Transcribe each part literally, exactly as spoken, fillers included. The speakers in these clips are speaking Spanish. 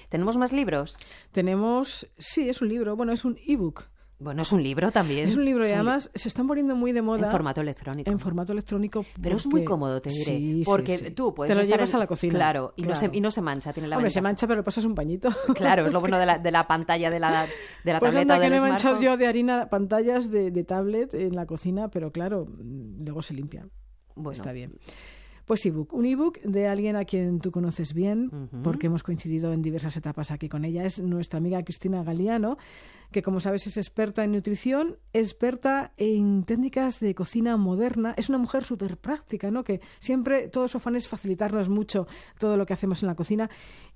¿Tenemos más libros? Tenemos, sí, es un libro, bueno, es un ebook. Bueno, es un libro también. Es un libro y sí. además se están poniendo muy de moda. En formato electrónico. En formato electrónico. Porque... Pero es muy cómodo, te diré. Sí, porque sí, sí. tú puedes Te lo estar llevas en... a la cocina. Claro, y, claro. No, se, y no se mancha, tiene la Hombre, ventaja. se mancha, pero le pasas un pañito. Claro, es lo bueno de la, de la pantalla de la, de la pues tableta anda o del que no he manchado smartphone. yo de harina pantallas de, de tablet en la cocina, pero claro, luego se limpian. Bueno. Está bien. Pues ebook, un ebook de alguien a quien tú conoces bien, uh-huh. porque hemos coincidido en diversas etapas aquí con ella. Es nuestra amiga Cristina Galiano, que como sabes es experta en nutrición, experta en técnicas de cocina moderna. Es una mujer súper práctica, ¿no? Que siempre todo su afán es facilitarnos mucho todo lo que hacemos en la cocina.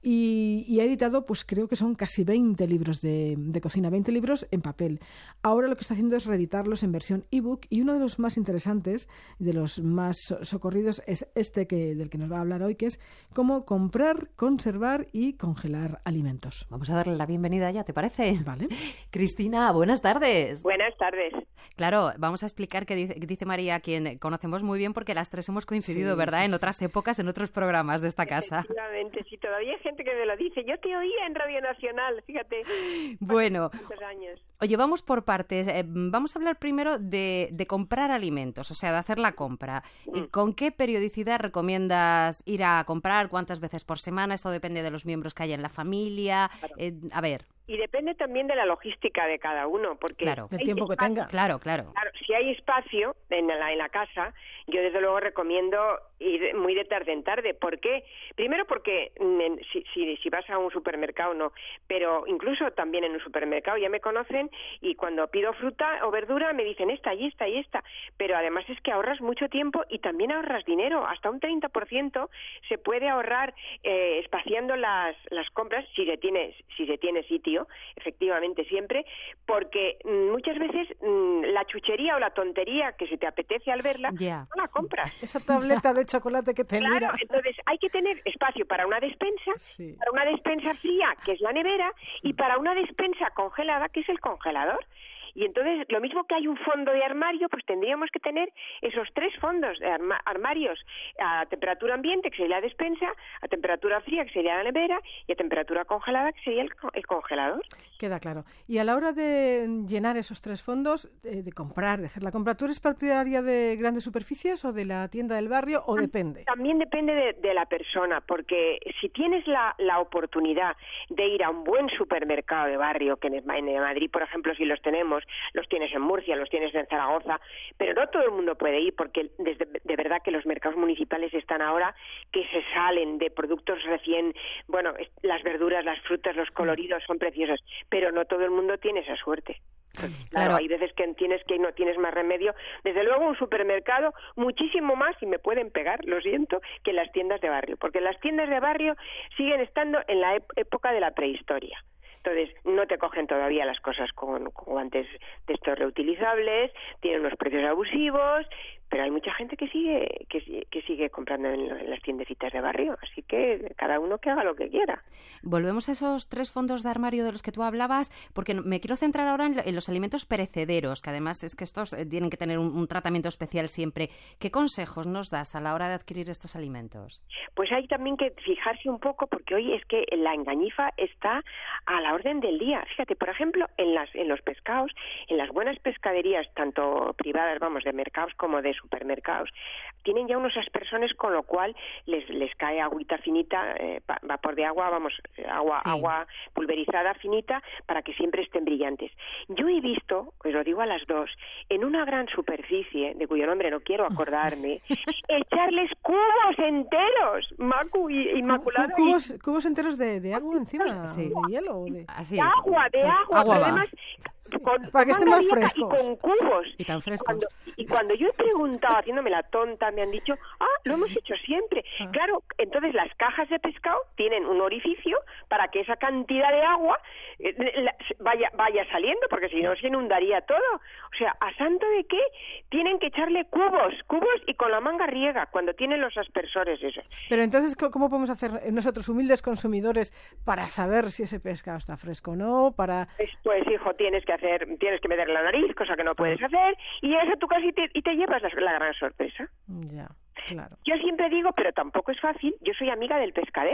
Y, y ha editado, pues creo que son casi veinte libros de, de cocina, veinte libros en papel. Ahora lo que está haciendo es reeditarlos en versión ebook, y uno de los más interesantes, de los más socorridos, es este que del que nos va a hablar hoy, que es cómo comprar, conservar y congelar alimentos. Vamos a darle la bienvenida ya, ¿te parece? Vale. Cristina, buenas tardes. Buenas tardes. Claro, vamos a explicar qué dice, dice María, quien conocemos muy bien porque las tres hemos coincidido, sí, ¿verdad? Sí, en sí. otras épocas, en otros programas de esta casa. Efectivamente, sí, todavía hay gente que me lo dice. Yo te oía en Radio Nacional, fíjate. Bueno, años. Oye, vamos por partes. Eh, vamos a hablar primero de, de comprar alimentos, o sea, de hacer la compra. Mm. ¿Con qué periodicidad recomiendas ir a comprar? ¿Cuántas veces por semana? Esto depende de los miembros que haya en la familia. Claro. Eh, a ver. Y depende también de la logística de cada uno, porque claro. del tiempo espacio, que tenga. Claro, claro. Claro, si hay espacio en la, en la casa, yo desde luego recomiendo ir muy de tarde en tarde. ¿Por qué? Primero porque en, si, si, si vas a un supermercado no, pero incluso también en un supermercado ya me conocen y cuando pido fruta o verdura me dicen esta y esta y esta. Pero además es que ahorras mucho tiempo y también ahorras dinero. Hasta un treinta por ciento se puede ahorrar eh, espaciando las, las compras si se tiene, si se tiene sitio. Efectivamente siempre, porque muchas veces la chuchería o la tontería que se te apetece al verla, yeah. no la compras. Esa tableta de chocolate que te Claro, mira. entonces hay que tener espacio para una despensa, sí. para una despensa fría, que es la nevera, y para una despensa congelada, que es el congelador. Y entonces, lo mismo que hay un fondo de armario, pues tendríamos que tener esos tres fondos de arma- armarios a temperatura ambiente, que sería la despensa, a temperatura fría, que sería la nevera, y a temperatura congelada, que sería el, el congelador. Queda claro. Y a la hora de llenar esos tres fondos, de, de comprar, de hacer la compra, ¿tú eres partidaria de grandes superficies o de la tienda del barrio o depende? También depende de, de la persona, porque si tienes la, la oportunidad de ir a un buen supermercado de barrio, que en Madrid, por ejemplo, si los tenemos, los tienes en Murcia, los tienes en Zaragoza, pero no todo el mundo puede ir porque desde, de verdad que los mercados municipales están ahora que se salen de productos recién, bueno, las verduras, las frutas, los coloridos son preciosos, pero no todo el mundo tiene esa suerte. Pues, claro, claro, hay veces que tienes que no tienes más remedio. Desde luego un supermercado muchísimo más, y me pueden pegar, lo siento, que las tiendas de barrio, porque las tiendas de barrio siguen estando en la ép- época de la prehistoria. Entonces, no te cogen todavía las cosas con, con guantes de estos reutilizables, tienen unos precios abusivos, pero hay mucha gente que sigue que, que sigue comprando en, en las tiendecitas de barrio, así que cada uno que haga lo que quiera. Volvemos a esos tres fondos de armario de los que tú hablabas, porque me quiero centrar ahora en, en los alimentos perecederos, que además es que estos eh, tienen que tener un, un tratamiento especial siempre. ¿Qué consejos nos das a la hora de adquirir estos alimentos? Pues hay también que fijarse un poco, porque hoy es que la engañifa está a la orden del día. Fíjate, por ejemplo, en las en los pescados, en las buenas pescaderías, tanto privadas, vamos, de mercados como de supermercados, tienen ya unos aspersones, con lo cual les les cae agüita finita, eh, vapor de agua, vamos, agua sí. agua pulverizada finita, para que siempre estén brillantes. Yo he visto, os lo digo a las dos, en una gran superficie, de cuyo nombre no quiero acordarme, echarles cubos enteros, Macu y Inmaculada. Cubos, y... cubos enteros de, de agua encima, sí. de hielo. O de... Así, de agua, de agua, agua pero además con, para que estén más frescos. Y con cubos. Y tan frescos. Cuando, y cuando yo he preguntado, haciéndome la tonta, me han dicho, ah, lo hemos hecho siempre. Ah. Claro, entonces las cajas de pescado tienen un orificio para que esa cantidad de agua eh, la, vaya vaya saliendo, porque si no se inundaría todo. O sea, ¿a santo de qué? Tienen que echarle cubos, cubos y con la manga riega, cuando tienen los aspersores esos. Pero entonces, ¿cómo podemos hacer nosotros, humildes consumidores, para saber si ese pescado está fresco o no? Para... Pues, pues, hijo, tienes que hacer, tienes que meter la nariz, cosa que no puedes hacer, y llegas a tu casa y te, y te llevas la, la gran sorpresa. Ya, claro. Yo siempre digo, pero tampoco es fácil, yo soy amiga del pescadero.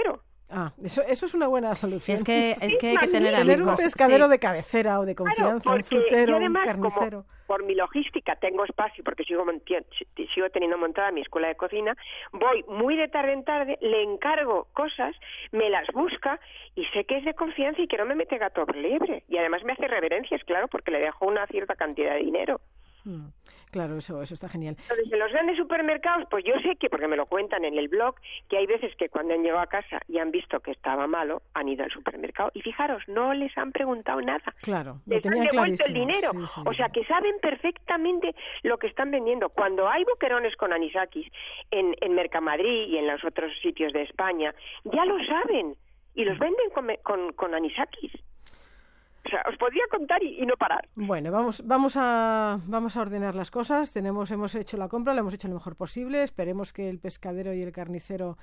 Ah, eso, eso es una buena solución. Es que, es que hay que tener Tener amigos. un pescadero sí. de cabecera o de confianza, Claro, un frutero, además, un carnicero. Como por mi logística tengo espacio porque sigo, sigo teniendo montada mi escuela de cocina, voy muy de tarde en tarde, le encargo cosas, me las busca y sé que es de confianza y que no me mete gato por liebre. Y además me hace reverencias, claro, porque le dejo una cierta cantidad de dinero. Mm, claro, eso, eso está genial. Entonces, en los grandes supermercados, pues yo sé que, porque me lo cuentan en el blog, que hay veces que cuando han llegado a casa y han visto que estaba malo, han ido al supermercado y fijaros, no les han preguntado nada. Claro, lo les han tenían devuelto el clarísimo. dinero. Sí, sí, o sea, sí. que saben perfectamente lo que están vendiendo. Cuando hay boquerones con anisakis en, en Mercamadrid y en los otros sitios de España, ya lo saben y los venden con, con, con anisakis. O sea, os podría contar y, y no parar. Bueno, vamos, vamos a, vamos a ordenar las cosas. Tenemos, hemos hecho la compra, la hemos hecho lo mejor posible. Esperemos que el pescadero y el carnicero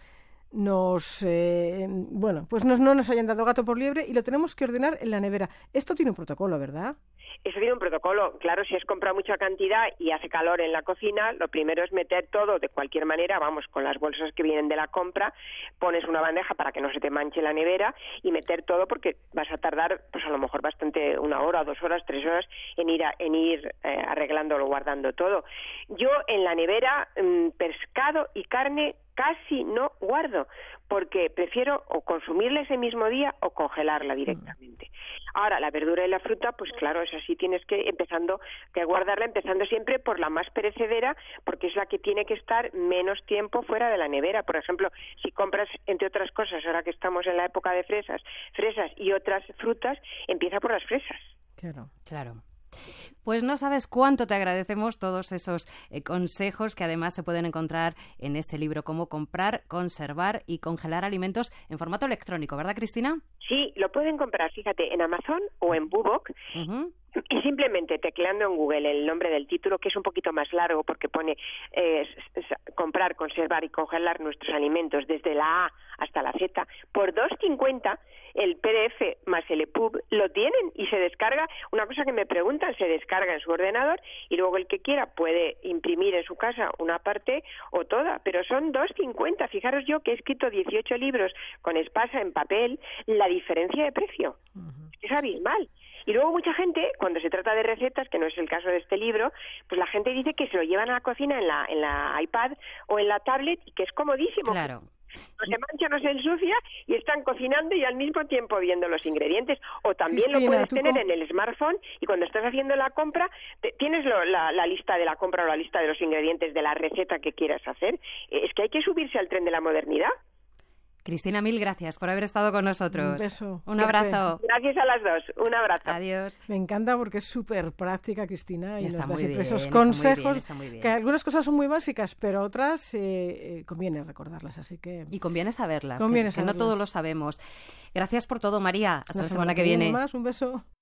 nos, eh, bueno, pues nos, no nos hayan dado gato por liebre y lo tenemos que ordenar en la nevera. Esto tiene un protocolo, ¿verdad? Eso tiene un protocolo. Claro, si has comprado mucha cantidad y hace calor en la cocina, lo primero es meter todo de cualquier manera, vamos, con las bolsas que vienen de la compra, pones una bandeja para que no se te manche la nevera y meter todo porque vas a tardar, pues a lo mejor bastante, una hora, dos horas, tres horas en ir, a, en ir eh, arreglándolo, guardando todo. Yo en la nevera, mmm, pescado y carne casi no guardo, porque prefiero o consumirla ese mismo día o congelarla directamente. Ahora, la verdura y la fruta, pues claro, es así, tienes que empezando que guardarla, empezando siempre por la más perecedera, porque es la que tiene que estar menos tiempo fuera de la nevera. Por ejemplo, si compras, entre otras cosas, ahora que estamos en la época de fresas, fresas y otras frutas, empieza por las fresas. Claro, claro. Pues no sabes cuánto te agradecemos todos esos eh, consejos que además se pueden encontrar en ese libro, Cómo comprar, conservar y congelar alimentos en formato electrónico, ¿verdad, Cristina? Sí, lo pueden comprar, fíjate, en Amazon o en Bubok. Uh-huh. Y simplemente tecleando en Google el nombre del título, que es un poquito más largo porque pone eh, comprar, conservar y congelar nuestros alimentos desde la A hasta la Z, por dos cincuenta el P D F más el E P U B lo tienen y se descarga. Una cosa que me preguntan, se descarga en su ordenador y luego el que quiera puede imprimir en su casa una parte o toda, pero son dos cincuenta. Fijaros yo que he escrito dieciocho libros con espasa en papel, la diferencia de precio uh-huh. es abismal. Y luego mucha gente, cuando se trata de recetas, que no es el caso de este libro, pues la gente dice que se lo llevan a la cocina en la en la iPad o en la tablet y que es comodísimo. Claro. No se mancha, no se ensucia y están cocinando y al mismo tiempo viendo los ingredientes. O también Cristina, lo puedes tener cómo... en el smartphone y cuando estás haciendo la compra, te, tienes lo, la, la lista de la compra o la lista de los ingredientes de la receta que quieras hacer. Es que hay que subirse al tren de la modernidad. Cristina, mil gracias por haber estado con nosotros. Un beso. Un abrazo. Gracias a las dos. Un abrazo. Adiós. Me encanta porque es súper práctica, Cristina, y, y nos da siempre esos bien, consejos, está muy bien, está muy bien. Que algunas cosas son muy básicas, pero otras eh, eh, conviene recordarlas, así que... Y conviene saberlas, conviene que, saberlas. que no todo lo sabemos. Gracias por todo, María. Hasta la, la semana, semana que viene. Más, un beso.